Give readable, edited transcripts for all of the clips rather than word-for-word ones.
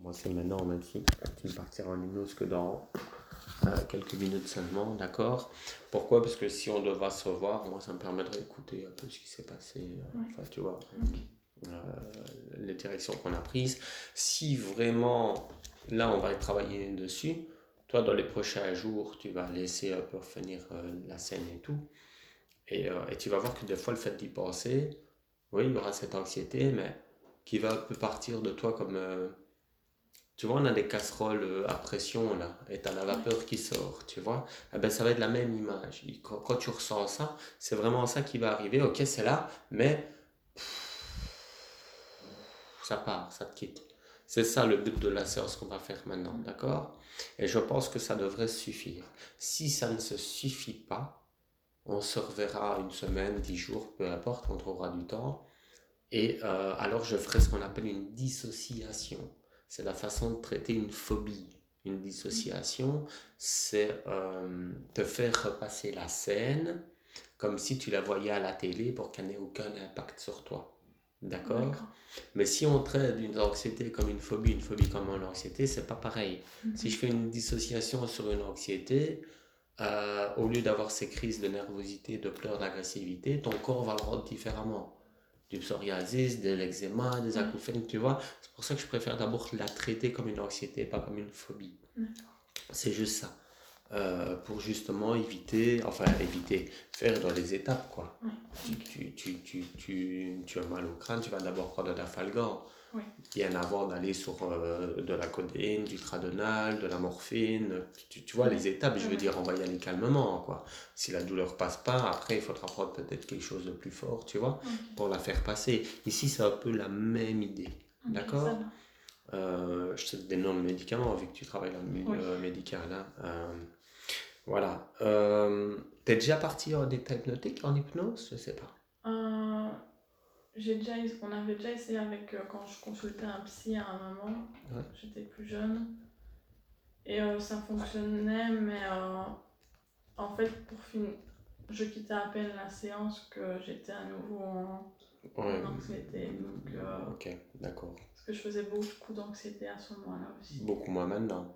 Moi, c'est maintenant, même si tu me partiras en hypnose que dans quelques minutes seulement, d'accord? Pourquoi? Parce que si on devra se revoir, moi, ça me permettrait d'écouter un peu ce qui s'est passé, enfin, tu vois, les directions qu'on a prises. Si vraiment, là, on va travailler dessus, toi, dans les prochains jours, tu vas laisser un peu revenir la scène et tout. Et tu vas voir que des fois, le fait d'y penser, oui, il y aura cette anxiété, mais qui va un peu partir de toi comme... tu vois, on a des casseroles à pression, là, et tu as la vapeur qui sort, tu vois. Eh ben, ça va être la même image. Quand tu ressens ça, c'est vraiment ça qui va arriver. Ok, c'est là, mais ça part, ça te quitte. C'est ça le but de la séance qu'on va faire maintenant, d'accord? Et je pense que ça devrait suffire. Si ça ne se suffit pas, on se reverra une semaine, 10 jours, peu importe, on trouvera du temps. Et alors je ferai ce qu'on appelle une dissociation. C'est la façon de traiter une phobie. Une dissociation, c'est te faire repasser la scène comme si tu la voyais à la télé pour qu'elle n'ait aucun impact sur toi. D'accord? D'accord. Mais si on traite une anxiété comme une phobie comme une anxiété, c'est pas pareil. Si je fais une dissociation sur une anxiété, au lieu d'avoir ces crises de nervosité, de pleurs, d'agressivité, ton corps va le rendre différemment. Du psoriasis, de l'eczéma, des acouphènes, tu vois. C'est pour ça que je préfère d'abord la traiter comme une anxiété, pas comme une phobie. C'est juste ça. Pour justement éviter, faire dans les étapes, quoi. Tu as mal au crâne, tu vas d'abord prendre de l'Afalgan. Bien avant d'aller sur de la codéine, du tradonal, de la morphine. Tu vois les étapes, je veux dire, on va y aller calmement, quoi. Si la douleur passe pas, après il faudra prendre peut-être quelque chose de plus fort, tu vois, pour la faire passer. Ici, c'est un peu la même idée, d'accord? Je te donne des noms de médicaments, vu que tu travailles dans le milieu médical, hein. Voilà. T'es déjà parti en état hypnotique, en hypnose? Je sais pas. On avait déjà essayé avec quand je consultais un psy à un moment, j'étais plus jeune, et ça fonctionnait, mais en fait, je quittais à peine la séance que j'étais à nouveau en anxiété. Donc, ok, d'accord. parce que je faisais beaucoup d'anxiété à ce moment-là aussi. Beaucoup moins maintenant.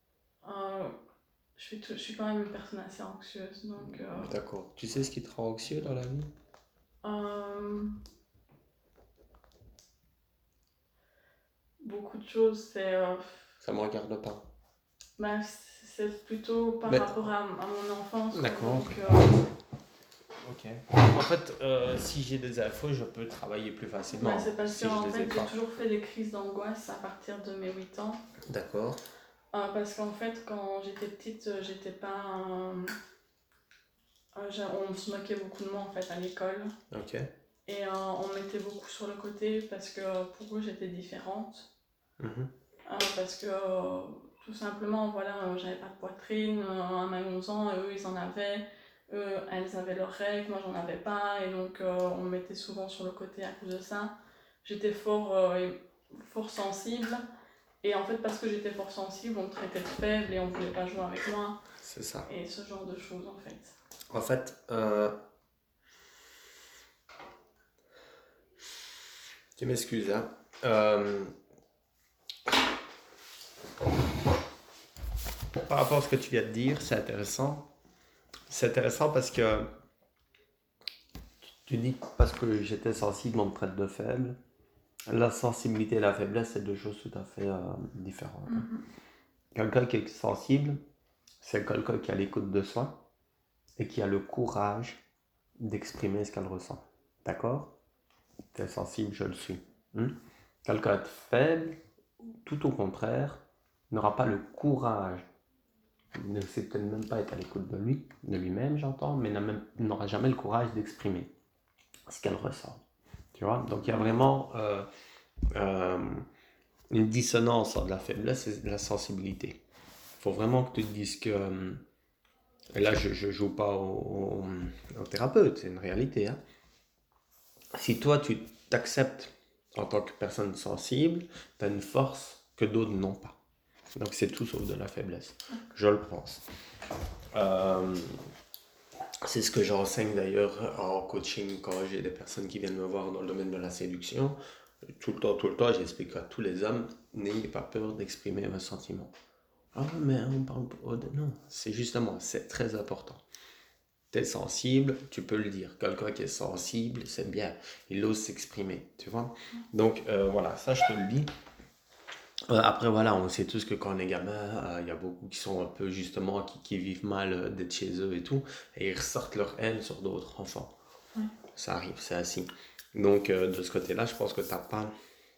Je suis quand même une personne assez anxieuse, donc... D'accord. Tu sais ce qui te rend anxieux dans la vie? Beaucoup de choses, c'est... Ça me regarde pas. Bah, c'est plutôt par rapport à mon enfance. D'accord. Donc, ok. En fait, si j'ai des infos, je peux travailler plus facilement. Bah, c'est parce si que en je les fait, ai j'ai pas. toujours fait des crises d'angoisse à partir de mes 8 ans. D'accord. Parce qu'en fait, quand j'étais petite, j'étais pas... on se moquait beaucoup de moi en fait à l'école. Ok. Et on me mettait beaucoup sur le côté parce que pour eux, j'étais différente. Parce que tout simplement, voilà, j'avais pas de poitrine à mes 11 ans, et eux ils en avaient. Elles avaient leurs règles, moi j'en avais pas, et donc on me mettait souvent sur le côté à cause de ça. J'étais fort sensible, et en fait, parce que j'étais fort sensible, on me traitait de faible et on voulait pas jouer avec moi. C'est ça. Et ce genre de choses en fait. En fait, tu m'excuses, hein. Par rapport à ce que tu viens de dire, c'est intéressant. C'est intéressant parce que tu dis parce que j'étais sensible, on me traite de faible. La sensibilité et la faiblesse, c'est deux choses tout à fait différentes. Quelqu'un qui est sensible, c'est quelqu'un qui a l'écoute de soi et qui a le courage d'exprimer ce qu'elle ressent. D'accord? Tu es sensible, je le suis. Quelqu'un de faible, tout au contraire, n'aura pas le courage, ne sait peut-être même pas être à l'écoute de lui-même, j'entends, mais n'aura jamais le courage d'exprimer ce qu'elle ressent. Tu vois? Donc il y a vraiment une dissonance entre la faiblesse et la sensibilité. Il faut vraiment que tu te dises que... et là, je ne joue pas au thérapeute, c'est une réalité. Hein. Si toi, tu t'acceptes en tant que personne sensible, tu as une force que d'autres n'ont pas. Donc c'est tout sauf de la faiblesse. Je le pense. C'est ce que j'enseigne d'ailleurs en coaching quand j'ai des personnes qui viennent me voir dans le domaine de la séduction. tout le temps, j'explique à tous les hommes, n'ayez pas peur d'exprimer vos sentiments. Ah, mais on parle pas de... Non, c'est justement, c'est très important. T'es sensible, tu peux le dire. Quelqu'un qui est sensible, c'est bien. Il ose s'exprimer, tu vois. Donc, voilà, ça, je te le dis. Après, voilà, on sait tous que quand on est gamin, il y a beaucoup qui sont un peu, justement, qui vivent mal d'être chez eux et tout. Et ils ressortent leur haine sur d'autres enfants. Ouais. Ça arrive, c'est ainsi. Donc, de ce côté-là, je pense que t'as pas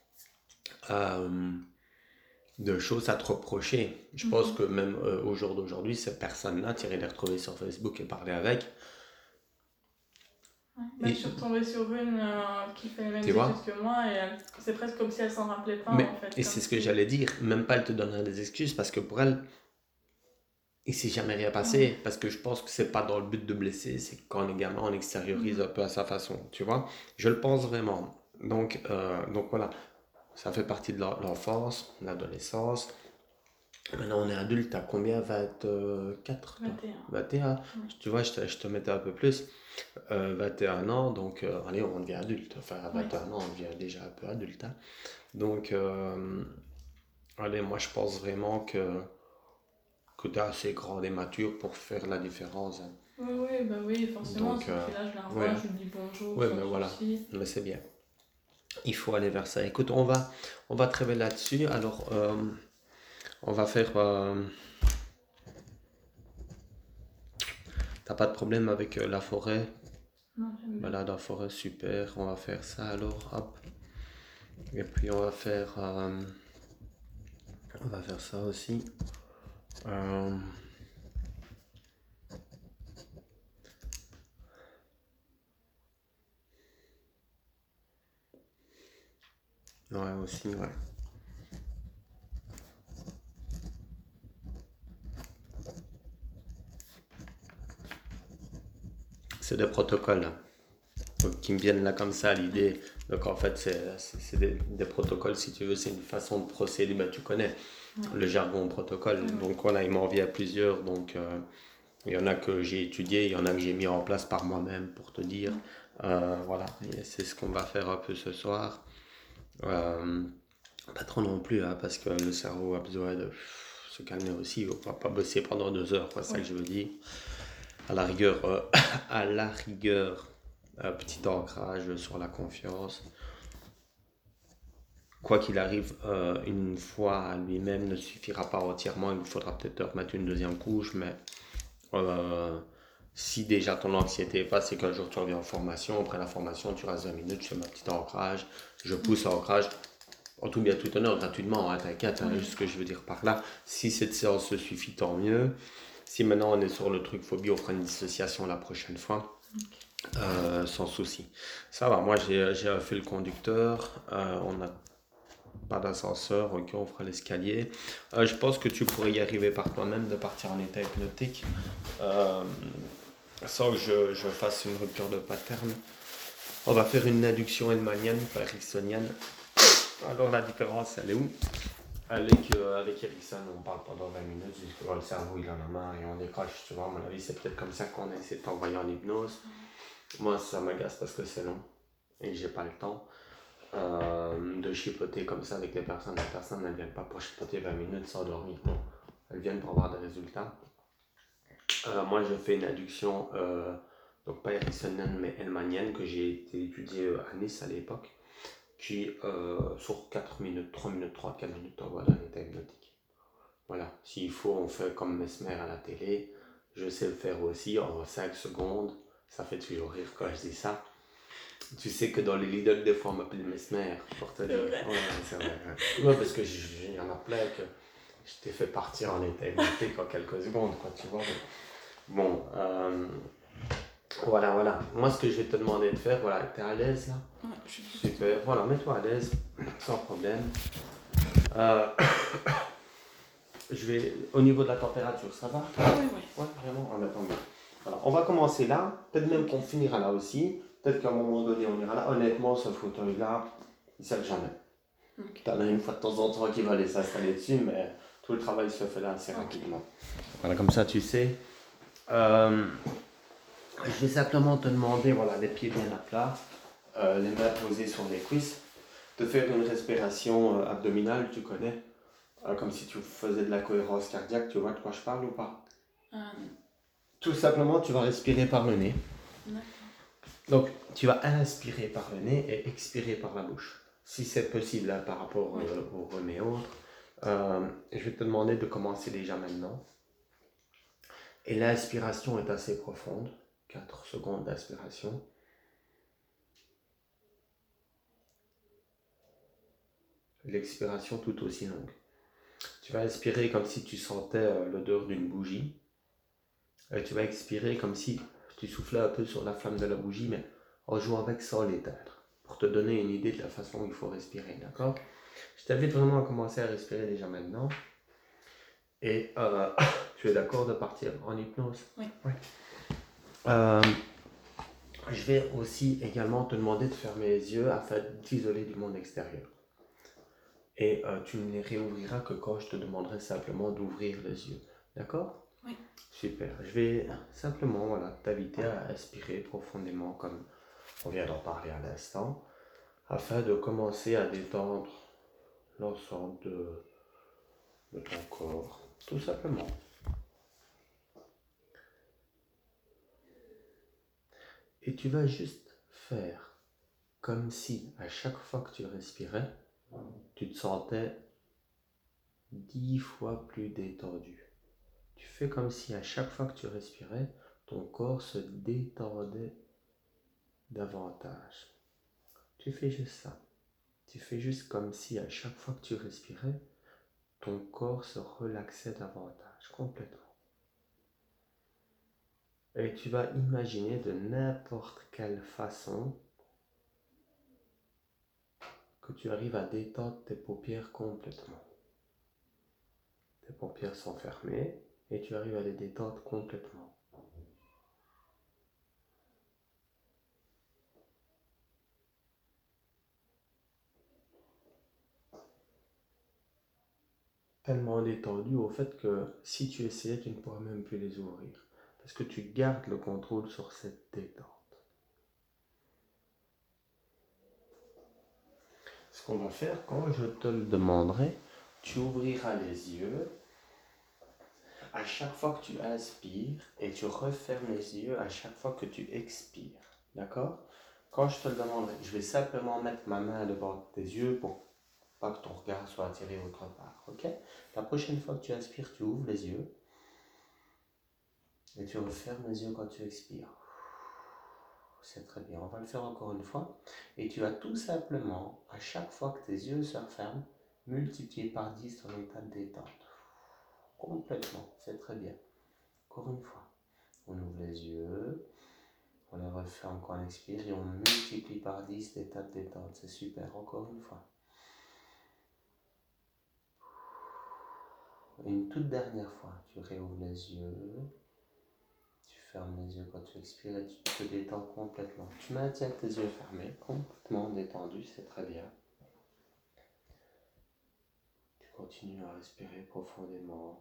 de choses à te reprocher. Je pense que même au jour d'aujourd'hui, ces personnes-là, tu irais les retrouver sur Facebook et parler avec. Ouais. Je suis retombée sur une qui fait les mêmes études que moi et c'est presque comme si elle s'en rappelait pas en fait. Et c'est ce que j'allais dire, même pas elle te donnerait des excuses parce que pour elle, il s'est jamais rien passé. Parce que je pense que c'est pas dans le but de blesser, c'est que quand on est gamin, on extériorise un peu à sa façon, tu vois. Je le pense vraiment. Donc voilà, ça fait partie de l'enfance, l'adolescence. Maintenant, on est adulte, t'as combien? 24? 21. Tu vois, je te mettais un peu plus. 21 ans, donc allez, on devient adulte. Enfin, à 21 ans, on devient déjà un peu adulte. Hein. Donc, allez, moi, je pense vraiment que tu es assez grand et mature pour faire la différence. Hein. Oui, forcément. Donc, là, je la revois, je lui dis bonjour. Oui, mais voilà, mais c'est bien. Il faut aller vers ça. Écoute, on va travailler là-dessus. Alors, on va faire... T'as pas de problème avec la forêt? Non, j'aime bien. Balade en forêt, super. On va faire ça alors, hop. Et puis on va faire ça aussi. Ouais, aussi, ouais. C'est des protocoles hein, donc, qui me viennent là comme ça, l'idée. Donc en fait, c'est des protocoles, si tu veux, c'est une façon de procéder. Ben, tu connais le jargon protocole. Donc voilà, il m'en vient plusieurs. Donc il y en a que j'ai étudié, il y en a que j'ai mis en place par moi-même pour te dire. Voilà, et c'est ce qu'on va faire un peu ce soir. Pas trop non plus, hein, parce que le cerveau a besoin de se calmer aussi. On va pas bosser pendant 2 heures, c'est ça que je veux dire. À la rigueur, petit ancrage sur la confiance. Quoi qu'il arrive, une fois à lui-même ne suffira pas entièrement. Il faudra peut-être remettre une deuxième couche, mais si déjà ton anxiété passe, c'est qu'un jour tu reviens en formation. Après la formation, tu restes 20 minutes, je fais ma petite ancrage, je pousse à ancrage. En tout bien tout honneur, gratuitement, hein, t'inquiète, hein, juste ce que je veux dire par là. Si cette séance se suffit, tant mieux. Si maintenant on est sur le truc phobie, on fera une dissociation la prochaine fois. Sans souci. Ça va, moi j'ai fait le conducteur, on n'a pas d'ascenseur, ok, on fera l'escalier. Je pense que tu pourrais y arriver par toi-même de partir en état hypnotique sans que je fasse une rupture de pattern. On va faire une induction hellmanienne, pas ericksonienne. Alors la différence, elle est où? Elle est qu'avec Erickson, on parle pendant 20 minutes jusqu'à le cerveau il en a marre et on décroche. Tu vois, à mon avis, c'est peut-être comme ça qu'on a essayé de t'envoyer en hypnose. Moi, ça m'agace parce que c'est long et j'ai pas le temps de chipoter comme ça avec les personnes. Les personnes ne viennent pas pour chipoter 20 minutes sans dormir. Non, elles viennent pour avoir des résultats. Moi, je fais une induction, donc pas ericksonienne mais hellmanienne, que j'ai été étudiée à Nice à l'époque. Qui sur 4 minutes, 3 minutes, 3, 4 minutes, t'envoie dans l'état hypnotique. Voilà, s'il faut, on fait comme Mesmer à la télé. Je sais le faire aussi en 5 secondes. Ça fait toujours rire quand je dis ça. Tu sais que dans les Lidl, des fois, on m'appelle Mesmer. Pour te dire. Ouais, c'est vrai. Ouais, parce que il y en a plein que je t'ai fait partir en état hypnotique en quelques secondes, quoi, tu vois. Bon, voilà. Moi, ce que je vais te demander de faire, voilà, t'es à l'aise là? Ouais, je suis super. Voilà, mets-toi à l'aise, sans problème. Je vais, au niveau de la température, ça va? Oui. Ouais, vraiment? Ah, attends, voilà. On va commencer là. Peut-être même qu'on finira là aussi. Peut-être qu'à un moment donné, on ira là. Honnêtement, ce fauteuil-là, il ne sert jamais. Okay. T'en as une fois de temps en temps qui va aller s'installer dessus, mais tout le travail se fait là assez rapidement. Voilà, comme ça, tu sais. Je vais simplement te demander, voilà, les pieds bien à plat, les mains posées sur les cuisses. de faire une respiration abdominale, tu connais, comme si tu faisais de la cohérence cardiaque, tu vois de quoi je parle ou pas? Tout simplement, tu vas respirer par le nez. D'accord. Donc, tu vas inspirer par le nez et expirer par la bouche. Si c'est possible hein, par rapport au rhume et autres, je vais te demander de commencer déjà maintenant. Et l'inspiration est assez profonde. 4 secondes d'inspiration. L'expiration tout aussi longue. Tu vas inspirer comme si tu sentais l'odeur d'une bougie. Et tu vas expirer comme si tu soufflais un peu sur la flamme de la bougie, mais en jouant avec sans l'éteindre. Pour te donner une idée de la façon où il faut respirer, d'accord? Je t'invite vraiment à commencer à respirer déjà maintenant. Et tu es d'accord de partir en hypnose? Oui. Je vais aussi également te demander de fermer les yeux afin d'isoler du monde extérieur. Et tu ne les réouvriras que quand je te demanderai simplement d'ouvrir les yeux. D'accord? Oui. Super. Je vais simplement t'inviter à inspirer profondément comme on vient d'en parler à l'instant, afin de commencer à détendre l'ensemble de ton corps, tout simplement. Et tu vas juste faire comme si à chaque fois que tu respirais, tu te sentais 10 fois plus détendu. Tu fais comme si à chaque fois que tu respirais, ton corps se détendait davantage. Tu fais juste ça. Tu fais juste comme si à chaque fois que tu respirais, ton corps se relaxait davantage, complètement. Et tu vas imaginer de n'importe quelle façon que tu arrives à détendre tes paupières complètement. Tes paupières sont fermées et tu arrives à les détendre complètement. Tellement détendu au fait que si tu essayais, tu ne pourrais même plus les ouvrir. Parce que tu gardes le contrôle sur cette détente. Ce qu'on va faire, quand je te le demanderai, tu ouvriras les yeux à chaque fois que tu inspires et tu refermes les yeux à chaque fois que tu expires. D'accord? Quand je te le demanderai, je vais simplement mettre ma main devant tes yeux pour pas que ton regard soit attiré autre part. Ok? La prochaine fois que tu inspires, tu ouvres les yeux et tu refermes les yeux quand tu expires. C'est très bien. On va le faire encore une fois. Et tu vas tout simplement, à chaque fois que tes yeux se referment, multiplier par 10 ton état de détente. Complètement. C'est très bien. Encore une fois. On ouvre les yeux. On les referme quand on expire et on multiplie par 10 l'état de détente. C'est super. Encore une fois. Et une toute dernière fois. Tu réouvres les yeux. Tu fermes les yeux quand tu expires et tu te détends complètement. Tu maintiens tes yeux fermés, complètement détendus, c'est très bien. Tu continues à respirer profondément.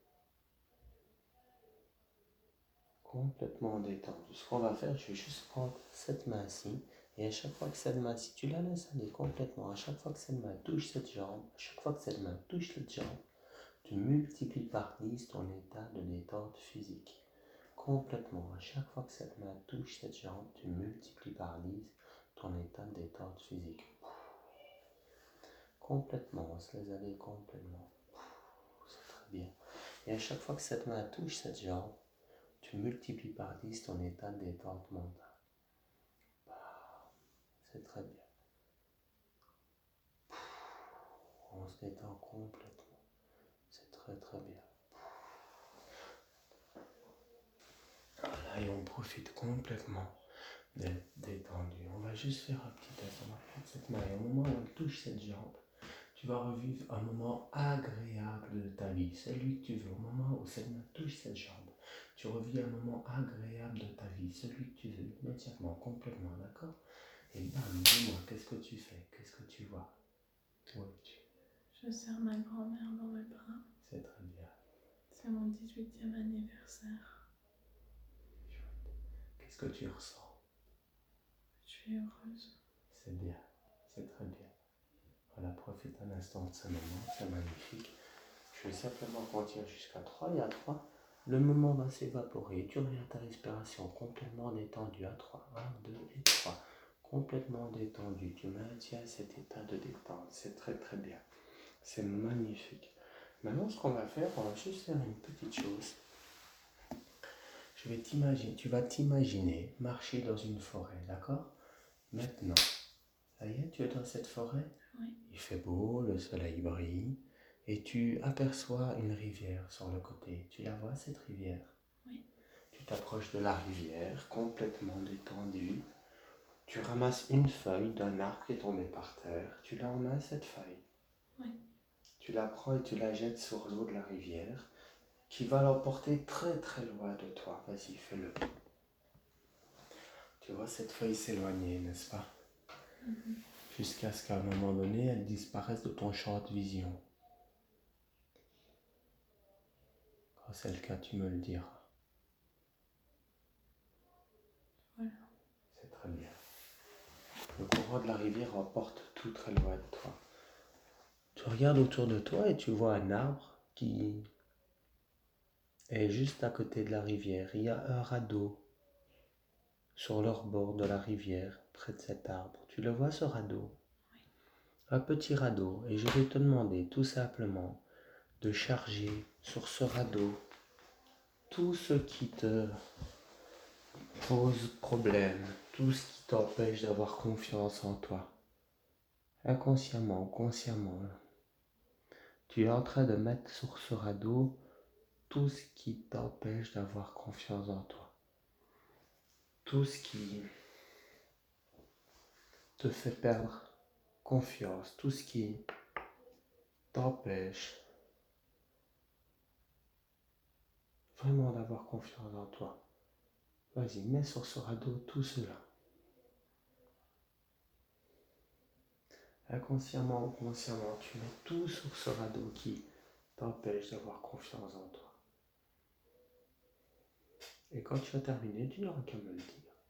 Complètement détendu. Ce qu'on va faire, je vais juste prendre cette main-ci. Et à chaque fois que cette main-ci, tu la laisses aller complètement. À chaque fois que cette main touche cette jambe, à chaque fois que cette main touche cette jambe, tu multiplies par 10 ton état de détente physique. Complètement. À chaque fois que cette main touche cette jambe, tu multiplies par 10 ton état de détente physique. Complètement. On se laisse aller complètement. C'est très bien. Et à chaque fois que cette main touche cette jambe, tu multiplies par 10 ton état de détente mentale. C'est très bien. On se détend complètement. C'est très très bien. Voilà, et on profite complètement d'être détendu. On va juste faire un petit test. On va prendre cette main et au moment où elle touche cette jambe, tu vas revivre un moment agréable de ta vie. Celui que tu veux. Au moment où cette main touche cette jambe, tu revis un moment agréable de ta vie. Celui que tu veux. Immédiatement, complètement, d'accord? Et bam, dis-moi, qu'est-ce que tu fais? Qu'est-ce que tu vois? Je serre ma grand-mère dans mes bras. C'est très bien. C'est mon 18e anniversaire. Qu'est-ce que tu ressens? Je suis heureuse. C'est bien, c'est très bien. Voilà, profite un instant de ce moment, c'est magnifique. Je vais simplement compter jusqu'à 3 et à 3, le moment va s'évaporer. Tu reviens à ta respiration complètement détendue à 3. 1, 2 et 3. Complètement détendu. Tu maintiens cet état de détente. C'est très très bien. C'est magnifique. Maintenant, ce qu'on va faire, on va juste faire une petite chose. Tu vas t'imaginer marcher dans une forêt, d'accord? Maintenant, ça y est, tu es dans cette forêt? Oui. Il fait beau, le soleil brille, et tu aperçois une rivière sur le côté. Tu la vois, cette rivière? Oui. Tu t'approches de la rivière, complètement détendu. Tu ramasses une feuille d'un arbre qui est tombé par terre. Tu la main, cette feuille. Oui. Tu la prends et tu la jettes sur l'eau de la rivière, qui va l'emporter très très loin de toi. Vas-y, fais-le. Tu vois cette feuille s'éloigner, n'est-ce pas? Jusqu'à ce qu'à un moment donné, elle disparaisse de ton champ de vision. Quand c'est le cas, tu me le diras. Voilà. C'est très bien. Le courant de la rivière emporte tout très loin de toi. Tu regardes autour de toi et tu vois un arbre qui est juste à côté de la rivière. Il y a un radeau sur leur bord de la rivière, près de cet arbre. Tu le vois, ce radeau? Oui. Un petit radeau. Et je vais te demander tout simplement de charger sur ce radeau tout ce qui te pose problème, tout ce qui t'empêche d'avoir confiance en toi. Inconsciemment, consciemment, tu es en train de mettre sur ce radeau tout ce qui t'empêche d'avoir confiance en toi. Tout ce qui te fait perdre confiance, tout ce qui t'empêche vraiment d'avoir confiance en toi. Vas-y, mets sur ce radeau tout cela. Inconsciemment ou consciemment, tu mets tout sur ce radeau qui t'empêche d'avoir confiance en toi. Et quand tu as terminé, tu n'auras qu'à me le dire.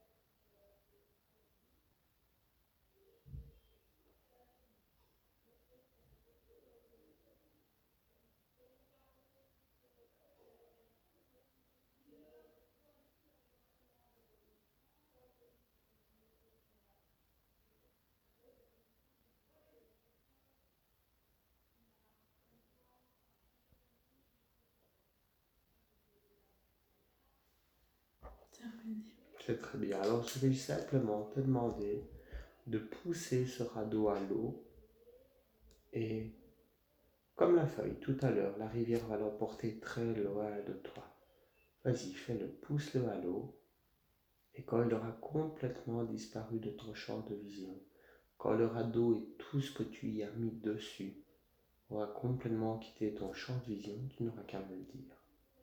Terminé. C'est très bien. Alors je vais simplement te demander de pousser ce radeau à l'eau et comme la feuille tout à l'heure, la rivière va l'emporter très loin de toi. Vas-y, fais-le, pousse-le à l'eau et quand il aura complètement disparu de ton champ de vision, quand le radeau et tout ce que tu y as mis dessus aura complètement quitté ton champ de vision, tu n'auras qu'à me le dire.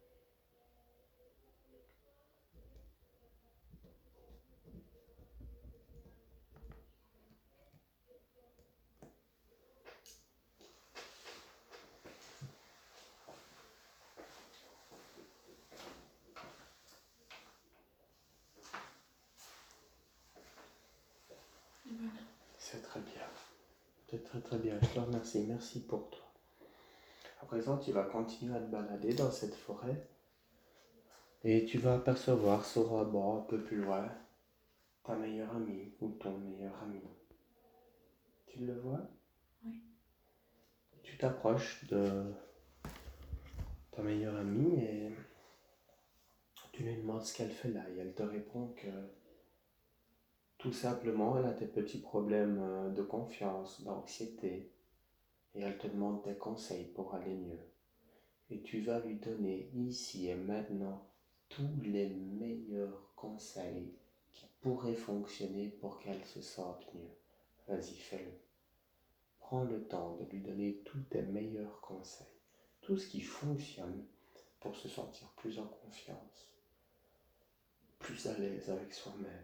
Et voilà. C'est très bien. C'est très très bien. Je te remercie. Merci pour toi. À présent, tu vas continuer à te balader dans cette forêt et tu vas apercevoir sur un banc un peu plus loin ta meilleure amie ou ton meilleur ami. Tu le vois? Oui. Tu t'approches de ta meilleure amie et tu lui demandes ce qu'elle fait là et elle te répond que tout simplement elle a des petits problèmes de confiance, d'anxiété et elle te demande des conseils pour aller mieux. Et tu vas lui donner ici et maintenant tous les meilleurs conseils qui pourraient fonctionner pour qu'elle se sente mieux. Vas-y, fais-le. Prends le temps de lui donner tous tes meilleurs conseils, tout ce qui fonctionne pour se sentir plus en confiance, plus à l'aise avec soi-même.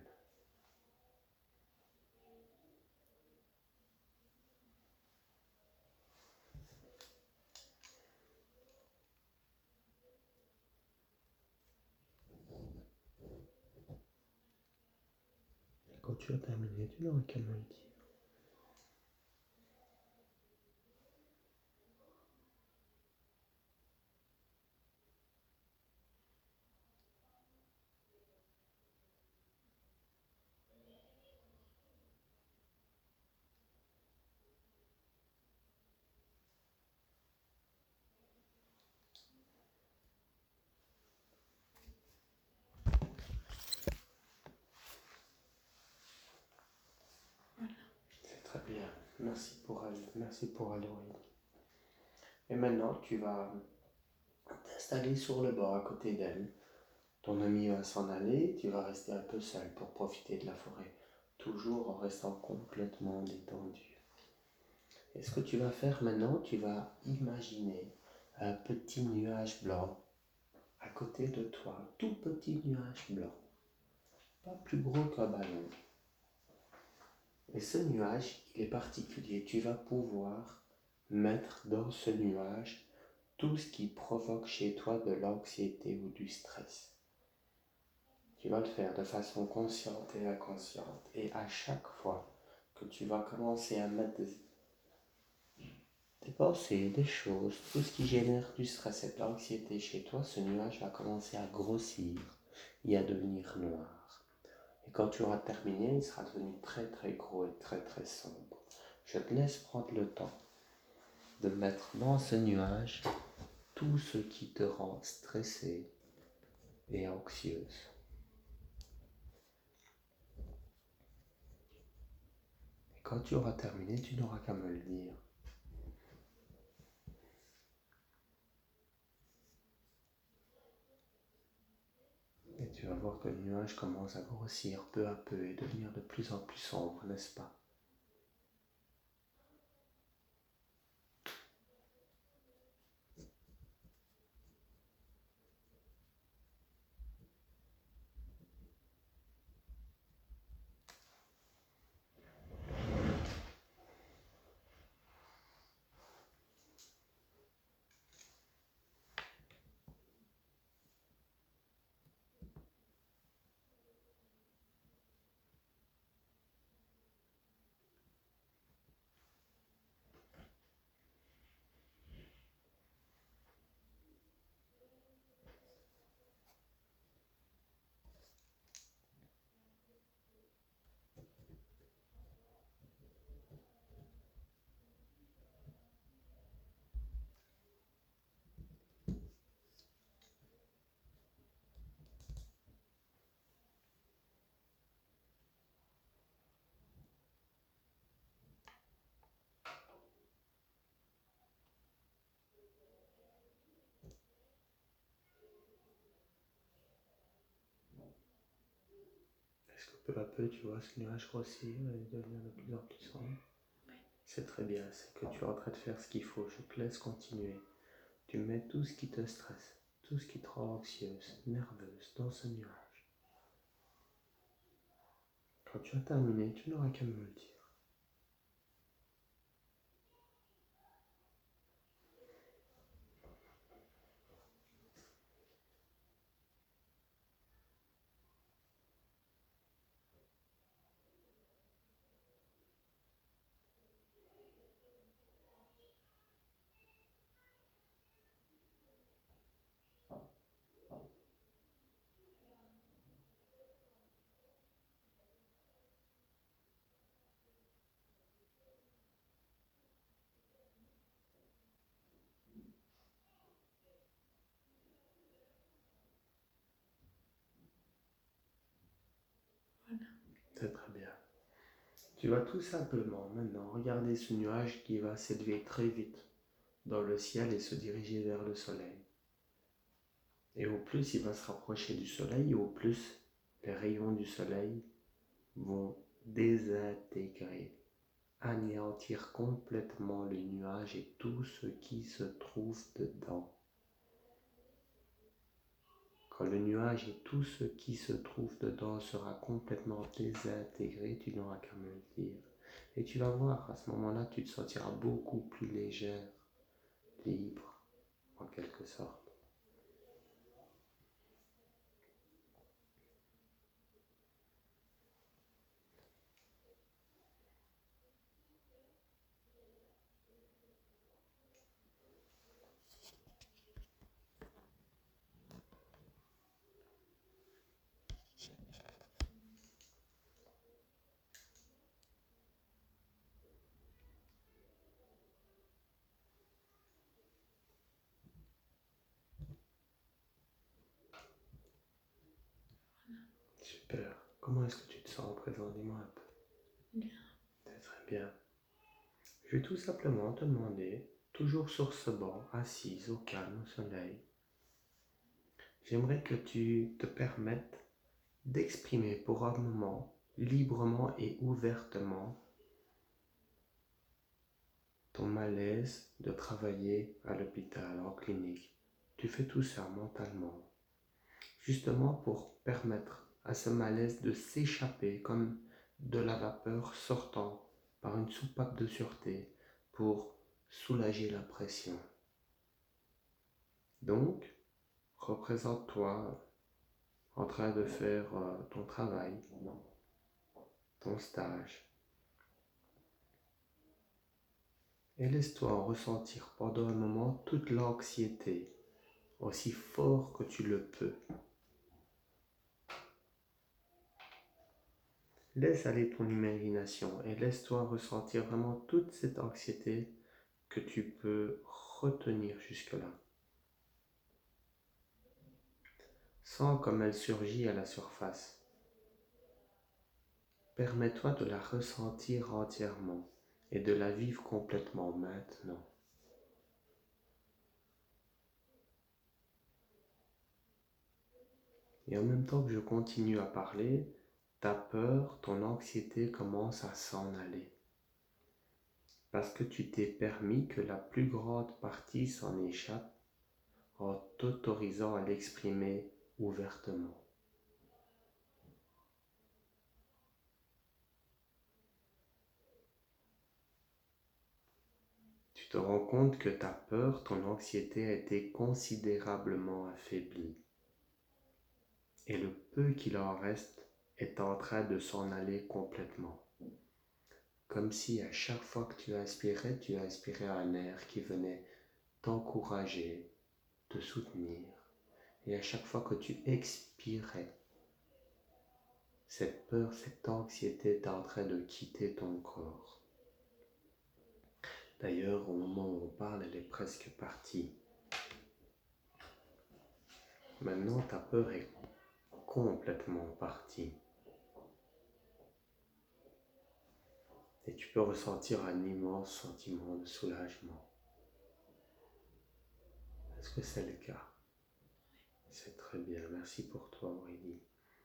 Et quand tu as terminé, tu n'auras qu'à me le dire. Merci pour Halloween. Et maintenant, tu vas t'installer sur le bord à côté d'elle. Ton ami va s'en aller, tu vas rester un peu seul pour profiter de la forêt, toujours en restant complètement détendu. Et ce que tu vas faire maintenant, tu vas imaginer un petit nuage blanc à côté de toi, un tout petit nuage blanc, pas plus gros qu'un ballon. Et ce nuage, il est particulier. Tu vas pouvoir mettre dans ce nuage tout ce qui provoque chez toi de l'anxiété ou du stress. Tu vas le faire de façon consciente et inconsciente. Et à chaque fois que tu vas commencer à mettre des pensées, des choses, tout ce qui génère du stress et de l'anxiété chez toi, ce nuage va commencer à grossir et à devenir noir. Et quand tu auras terminé, il sera devenu très très gros et très très sombre. Je te laisse prendre le temps de mettre dans ce nuage tout ce qui te rend stressé et anxieuse. Et quand tu auras terminé, tu n'auras qu'à me le dire. Et tu vas voir que le nuage commence à grossir peu à peu et devenir de plus en plus sombre, n'est-ce pas? Est-ce que peu à peu, tu vois ce nuage grossir et devenir de plus en plus sombre? Oui. C'est très bien, c'est que tu es en train de faire ce qu'il faut. Je te laisse continuer. Tu mets tout ce qui te stresse, tout ce qui te rend anxieuse, nerveuse dans ce nuage. Quand tu as terminé, tu n'auras qu'à me le dire. Voilà. C'est très bien. Tu vas tout simplement maintenant regarder ce nuage qui va s'élever très vite dans le ciel et se diriger vers le soleil. Et au plus il va se rapprocher du soleil, au plus les rayons du soleil vont désintégrer, anéantir complètement le nuage et tout ce qui se trouve dedans. Quand le nuage et tout ce qui se trouve dedans sera complètement désintégré, tu n'auras qu'à me le dire. Et tu vas voir, à ce moment-là, tu te sentiras beaucoup plus légère, libre, en quelque sorte. Super. Comment est-ce que tu te sens à présent? Dis-moi un peu. Bien. C'est très bien. Je vais tout simplement te demander, toujours sur ce banc, assise au calme, au soleil, j'aimerais que tu te permettes d'exprimer pour un moment, librement et ouvertement, ton malaise de travailler à l'hôpital, en clinique. Tu fais tout ça mentalement, justement pour permettre à ce malaise de s'échapper comme de la vapeur sortant par une soupape de sûreté pour soulager la pression. Donc, représente-toi en train de faire ton travail, ton stage, et laisse-toi en ressentir pendant un moment toute l'anxiété, aussi fort que tu le peux. Laisse aller ton imagination et laisse-toi ressentir vraiment toute cette anxiété que tu peux retenir jusque-là. Sens comme elle surgit à la surface. Permets-toi de la ressentir entièrement et de la vivre complètement maintenant. Et en même temps que je continue à parler, ta peur, ton anxiété commence à s'en aller. Parce que tu t'es permis que la plus grande partie s'en échappe en t'autorisant à l'exprimer ouvertement. Tu te rends compte que ta peur, ton anxiété a été considérablement affaiblie. Et le peu qu'il en reste est en train de s'en aller complètement. Comme si à chaque fois que tu aspirais un air qui venait t'encourager, te soutenir. Et à chaque fois que tu expirais, cette peur, cette anxiété est en train de quitter ton corps. D'ailleurs, au moment où on parle, elle est presque partie. Maintenant, ta peur est complètement partie. Et tu peux ressentir un immense sentiment de soulagement. Est-ce que c'est le cas? C'est très bien. Merci pour toi, Aurélie.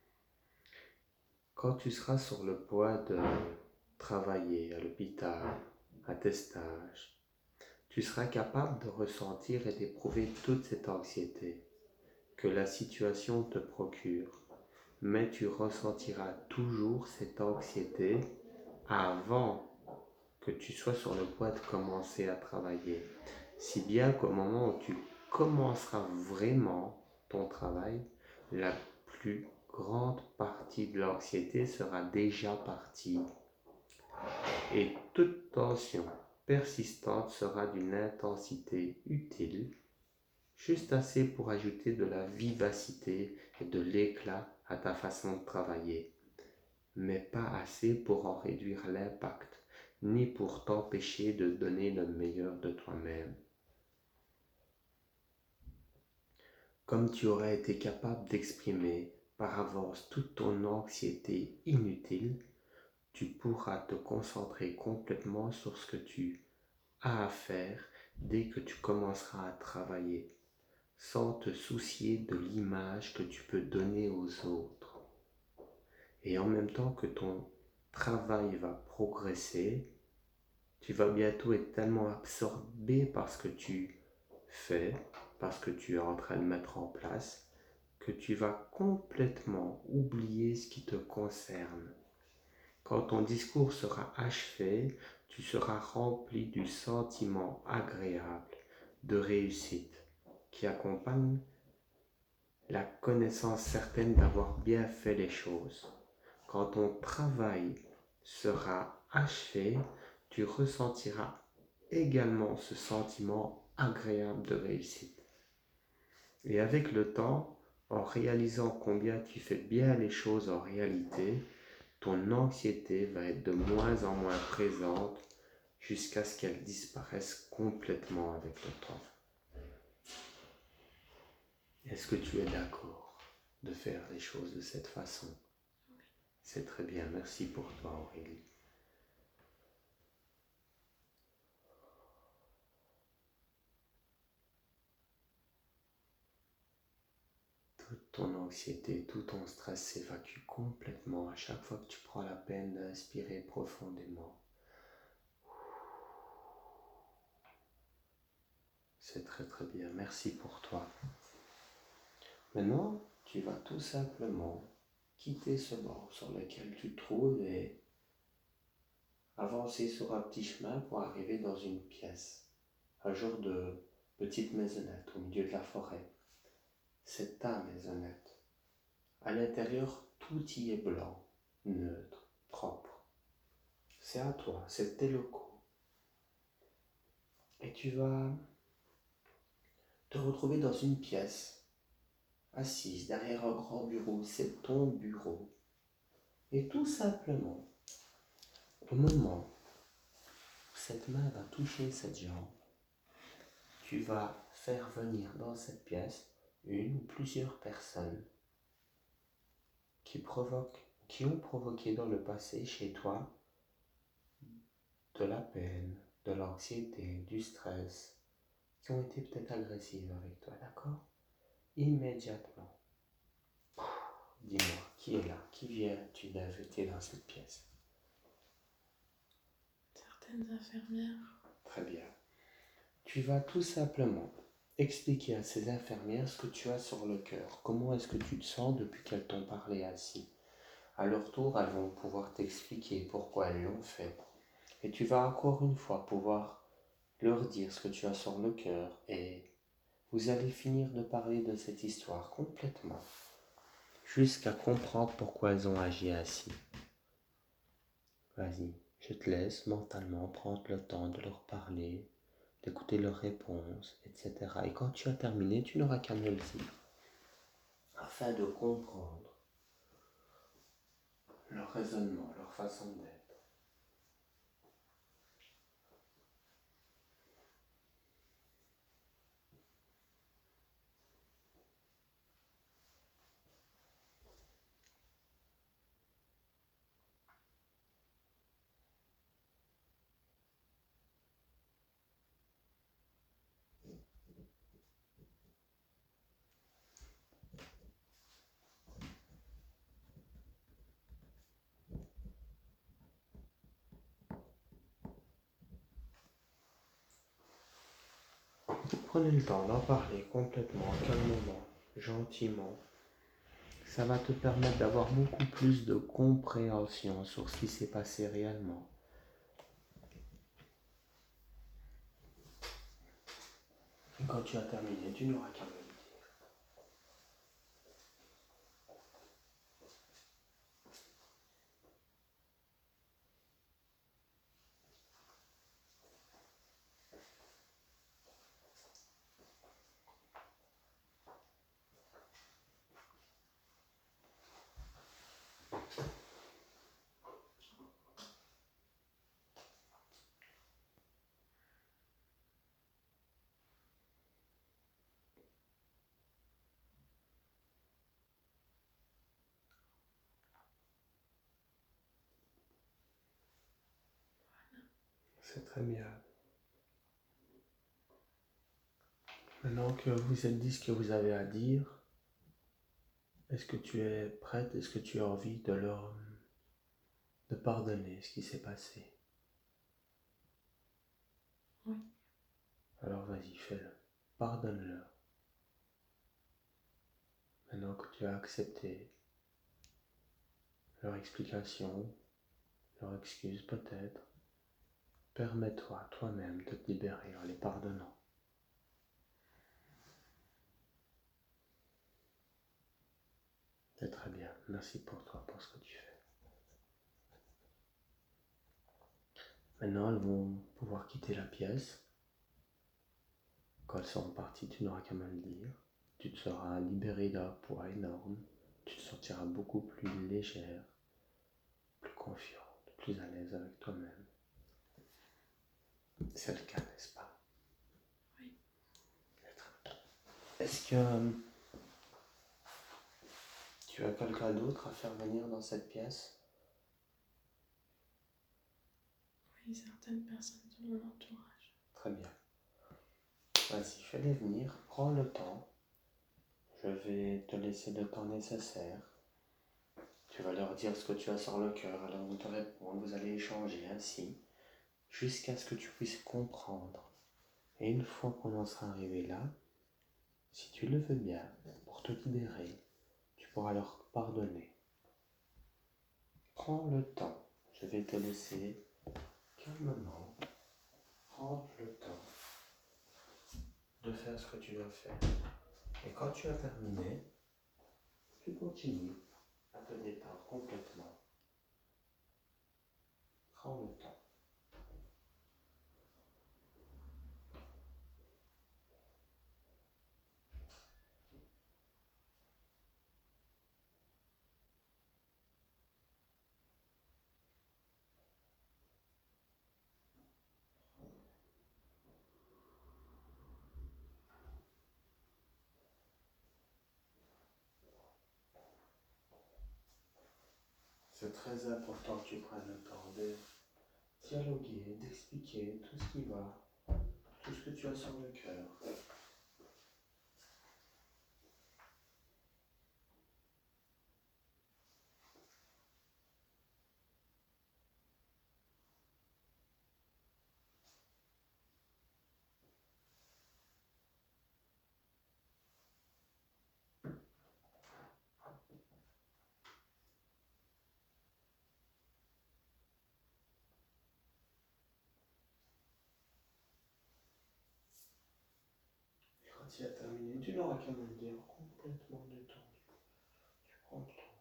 Quand tu seras sur le point de travailler à l'hôpital, à tes stages, tu seras capable de ressentir et d'éprouver toute cette anxiété que la situation te procure, mais tu ressentiras toujours cette anxiété avant que tu sois sur le point de commencer à travailler. Si bien qu'au moment où tu commenceras vraiment ton travail, la plus grande partie de l'anxiété sera déjà partie et toute tension persistante sera d'une intensité utile, juste assez pour ajouter de la vivacité et de l'éclat à ta façon de travailler, mais pas assez pour en réduire l'impact, ni pour t'empêcher de donner le meilleur de toi-même. Comme tu aurais été capable d'exprimer par avance toute ton anxiété inutile, tu pourras te concentrer complètement sur ce que tu as à faire dès que tu commenceras à travailler, sans te soucier de l'image que tu peux donner aux autres. Et en même temps que ton travail va progresser, tu vas bientôt être tellement absorbé par ce que tu fais, parce que tu es en train de mettre en place, que tu vas complètement oublier ce qui te concerne. Quand ton discours sera achevé, tu seras rempli du sentiment agréable de réussite qui accompagne la connaissance certaine d'avoir bien fait les choses. Quand ton travail sera achevé, tu ressentiras également ce sentiment agréable de réussite. Et avec le temps, en réalisant combien tu fais bien les choses en réalité, ton anxiété va être de moins en moins présente jusqu'à ce qu'elle disparaisse complètement avec le temps. Est-ce que tu es d'accord de faire les choses de cette façon? C'est très bien. Merci pour toi, Aurélie. toute ton anxiété, tout ton stress s'évacue complètement à chaque fois que tu prends la peine d'inspirer profondément. C'est très très bien, merci pour toi. Maintenant, tu vas tout simplement quitter ce banc sur lequel tu te trouves et avancer sur un petit chemin pour arriver dans une pièce, un genre de petite maisonnette au milieu de la forêt. C'est ta maisonnette. À l'intérieur, tout y est blanc, neutre, propre. C'est à toi, c'est tes locaux. Et tu vas te retrouver dans une pièce, assise derrière un grand bureau. C'est ton bureau. Et tout simplement, au moment où cette main va toucher cette jambe, tu vas faire venir dans cette pièce une ou plusieurs personnes qui ont provoqué dans le passé chez toi de la peine, de l'anxiété, du stress, qui ont été peut-être agressives avec toi, d'accord? Immédiatement, dis-moi, qui est là? Qui viens-tu d'inviter dans cette pièce? Certaines infirmières. Très bien. Tu vas tout simplement expliquer à ces infirmières ce que tu as sur le cœur. Comment est-ce que tu te sens depuis qu'elles t'ont parlé ainsi? À leur tour, elles vont pouvoir t'expliquer pourquoi elles l'ont fait. Et tu vas encore une fois pouvoir leur dire ce que tu as sur le cœur et vous allez finir de parler de cette histoire complètement jusqu'à comprendre pourquoi elles ont agi ainsi. Vas-y, je te laisse mentalement prendre le temps de leur parler, d'écouter leurs réponses, etc. Et quand tu as terminé, tu n'auras qu'à me le dire afin de comprendre leur raisonnement, leur façon d'être. Prenez le temps d'en parler complètement, calmement, gentiment. Ça va te permettre d'avoir beaucoup plus de compréhension sur ce qui s'est passé réellement. Et quand tu as terminé, tu n'auras qu'à me le dire. C'est très bien. Maintenant que vous êtes dit ce que vous avez à dire, est-ce que tu es prête? Est-ce que tu as envie de pardonner ce qui s'est passé? Oui. Alors vas-y, fais-le. Pardonne-le. Maintenant que tu as accepté leur explication, leur excuse peut-être, permets-toi toi-même de te libérer en les pardonnant. C'est très bien. Merci pour toi, pour ce que tu fais. Maintenant, elles vont pouvoir quitter la pièce. Quand elles seront parties, tu n'auras qu'à me le dire. Tu te seras libéré d'un poids énorme. Tu te sentiras beaucoup plus légère, plus confiante, plus à l'aise avec toi-même. C'est le cas, n'est-ce pas? Oui. Est-ce que tu as quelqu'un d'autre à faire venir dans cette pièce? Oui, certaines personnes de mon entourage. Très bien. Vas-y, fais-les venir, prends le temps. je vais te laisser le temps nécessaire. Tu vas leur dire ce que tu as sur le cœur, alors vont te répondre, vous allez échanger ainsi, jusqu'à ce que tu puisses comprendre. Et une fois qu'on en sera arrivé là, si tu le veux bien, pour te libérer, tu pourras leur pardonner. Prends le temps, je vais te laisser calmement prendre le temps de faire ce que tu dois faire. Et quand tu as terminé, tu continues à te détendre complètement. Prends le temps. C'est très important que tu prennes le temps de dialoguer, d'expliquer tout ce qui va, tout ce que tu as sur le cœur. Et quand tu as terminé, tu n'auras qu'à me le dire complètement détendu. Tu prends le temps.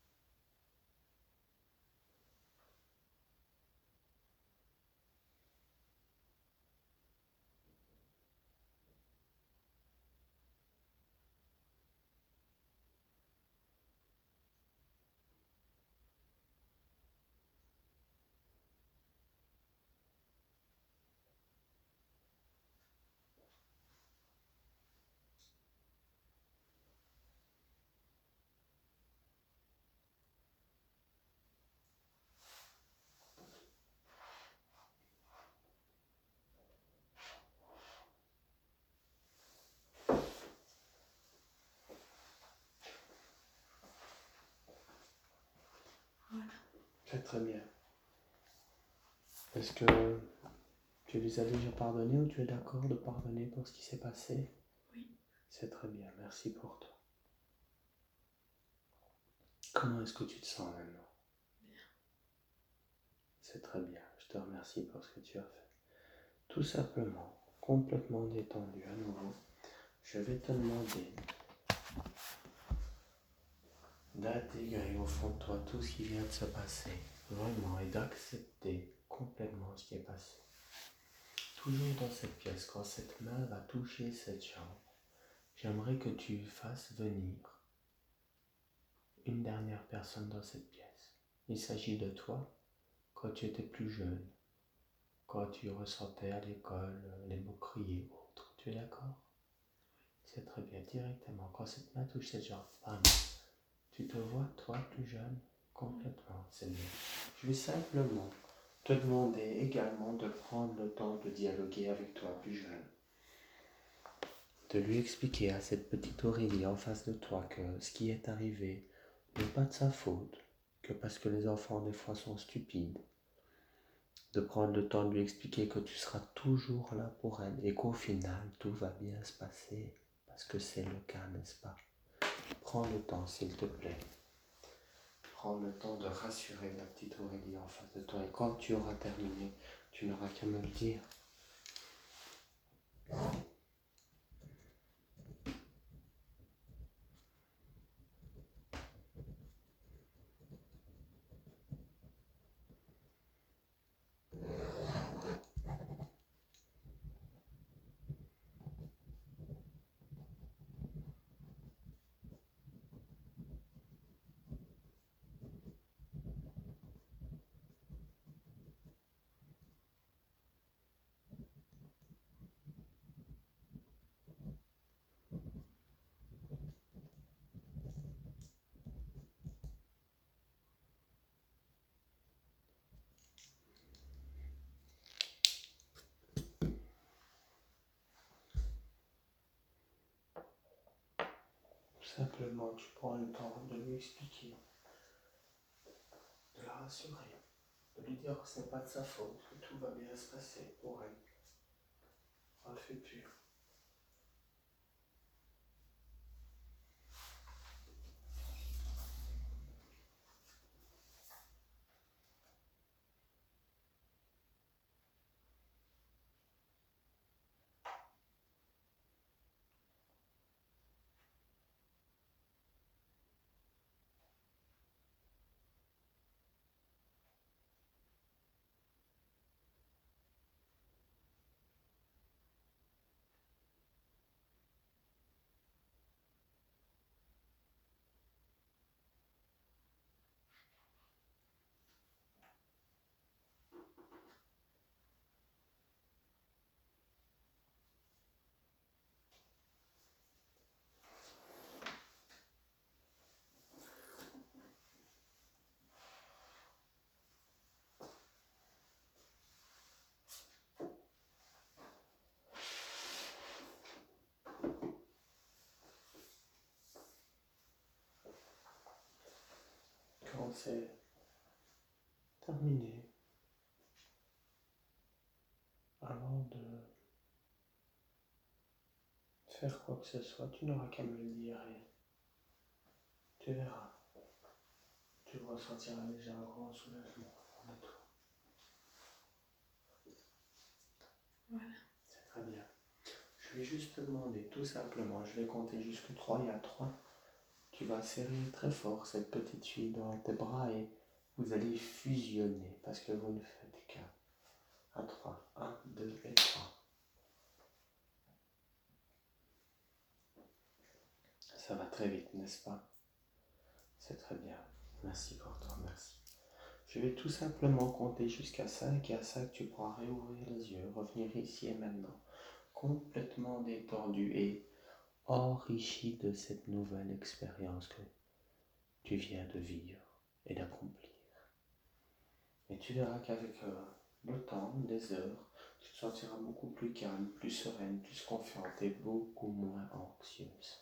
Voilà. C'est très bien. Est-ce que tu les as déjà pardonnés ou tu es d'accord de pardonner pour ce qui s'est passé? Oui. C'est très bien, merci pour toi. Comment est-ce que tu te sens maintenant? Bien. C'est très bien, je te remercie pour ce que tu as fait. Tout simplement, complètement détendu à nouveau, je vais te demander d'intégrer au fond de toi tout ce qui vient de se passer, vraiment, et d'accepter complètement ce qui est passé. Toujours dans cette pièce, quand cette main va toucher cette chambre, j'aimerais que tu fasses venir une dernière personne dans cette pièce. Il s'agit de toi quand tu étais plus jeune, quand tu ressentais à l'école les moqueries et autres. Tu es d'accord? C'est très bien, directement. Quand cette main touche cette jambe, bam, tu te vois, toi, plus jeune, complètement. C'est bien. Je vais simplement te demander également de prendre le temps de dialoguer avec toi, plus jeune. De lui expliquer à cette petite Aurélie en face de toi que ce qui est arrivé n'est pas de sa faute, que parce que les enfants des fois sont stupides. De prendre le temps de lui expliquer que tu seras toujours là pour elle et qu'au final tout va bien se passer parce que c'est le cas, n'est-ce pas? Prends le temps, s'il te plaît. Prends le temps de rassurer la petite Aurélie en face de toi et quand tu auras terminé, tu n'auras qu'à me le dire. simplement tu prends le temps de lui expliquer, de la rassurer, de lui dire que ce n'est pas de sa faute, que tout va bien se passer pour elle, pour le futur. Quand c'est terminé, avant de faire quoi que ce soit, tu n'auras qu'à me le dire et tu verras. Tu ressentiras déjà un grand soulagement. Voilà. C'est très bien. Je vais juste te demander, tout simplement, je vais compter jusqu'à 3 et à 3. Tu vas serrer très fort cette petite fille dans tes bras et vous allez fusionner parce que vous ne faites qu'un. À 3. 1, 2 et 3. Ça va très vite, n'est-ce pas? C'est très bien. Merci pour toi, merci. Je vais tout simplement compter jusqu'à 5 et à 5 tu pourras réouvrir les yeux, revenir ici et maintenant, complètement détendu et enrichi de cette nouvelle expérience que tu viens de vivre et d'accomplir. Et tu verras qu'avec le temps, les heures, tu te sentiras beaucoup plus calme, plus sereine, plus confiante et beaucoup moins anxieuse.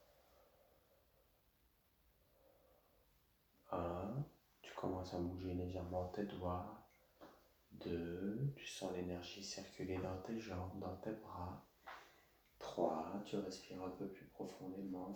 1, tu commences à bouger légèrement tes doigts. 2, tu sens l'énergie circuler dans tes jambes, dans tes bras. 3, tu respires un peu plus profondément.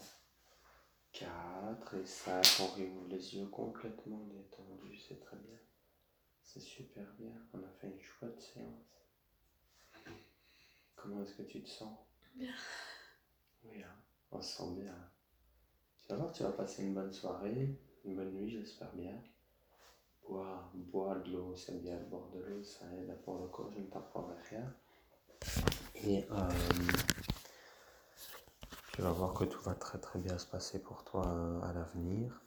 4 et 5, on réouvre les yeux complètement détendus, c'est très bien. C'est super bien, on a fait une chouette séance. Comment est-ce que tu te sens? Bien. Oui, hein, on se sent bien. Tu vas voir, tu vas passer une bonne soirée, une bonne nuit, j'espère bien. Bois de l'eau, c'est bien, boire de l'eau, ça aide pour le corps, je ne t'apprendrai rien. Et tu vas voir que tout va très très bien se passer pour toi à l'avenir.